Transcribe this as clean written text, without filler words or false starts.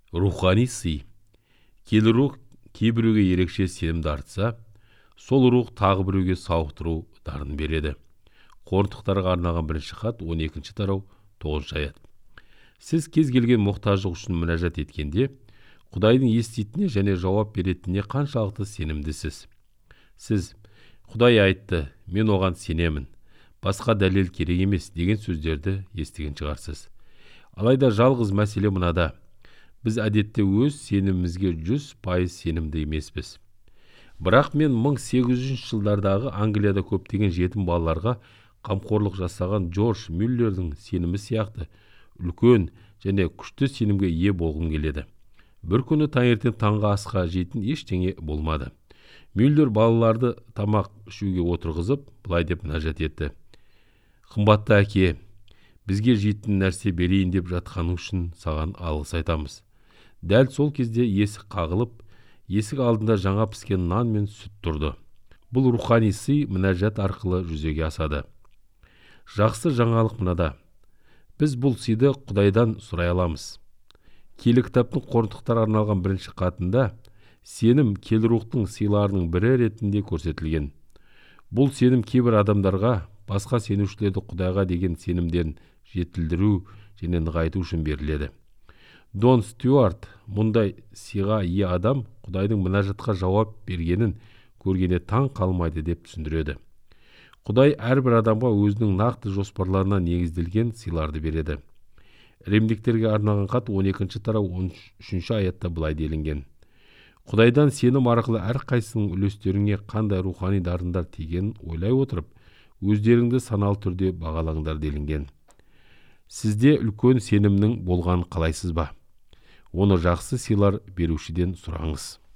Рухани сый. Келі рух кейбіреуге ерекше сенімді артса, сол рух тағы біреуге сауықтыру дарын береді. Қорытықтарға арналған бірінші хат 12-ші тарау 9-шы аят. Сіз кез келген мұқтаждық үшін мінәжат еткенде, Құдайдың еститініне және жауап беретініне қаншалықты сенімдісіз. Сіз, Құдай айтты, мен оған сенемін, басқа дәлел керек емес деген сөздерді естіген шығарсыз. Алайда жалғыз мәселе мынада. Біз әдетте өз сенімімізге 100% сенімді емеспіз. Бірақ мен 1800 жылдардағы Англияда көптеген жетім балаларға қамқорлық жасаған Джордж Мюллердің сенімі сияқты үлкен және күшті сенімге ие болғым келеді. Бір күні таңертең таңғы асқа жейтін ештеңе болмады. Мюллер балаларды тамақ ішуге отырғызып, былай деп мінәжат етті. Қымбатты әке, бізге жейтін нәрсе берейін деп жатқаның үшін саған алғыс айтамыз. Дәл сол кезде есік қағылып, есік алдында жаңа піскен нан мен сүт тұрды. Бұл рухани сый мінәжат арқылы жүзеге асады. Жақсы жаңалық мынада. Біз бұл сыйды Құдайдан сұрай аламыз. Келі кітаптың Қорытықтарға арналған бірінші хатында сенім келі рухтың сыйларының бірі ретінде көрсетілген. Бұл сенім кейбір адамдарға басқа сенушілерді Құдайға деген сенімдерін жетілдіру және нығайту үшін беріледі. Дон Стюарт мұндай сыйға ие адам Құдайдың мінәжатқа жауап бергенін көргенде таң қалмайды деп түсіндіреді. Құдай әрбір адамға өзінің нақты жоспарларына негізделген сыйларды береді. Римдіктерге арналған хат 12-ші тарау 13-ші аятта былай делінген. Құдайдан сенім арқылы әрқайсының үлестеріңе қандай рухани дарындар тигенін ойлай отырып, өздеріңді саналы түрде бағалаңдар делінген. Сізде үлкен сенімнің болғанын қалайсыз ба? Оны жақсы сыйлар берушіден сұраңыз.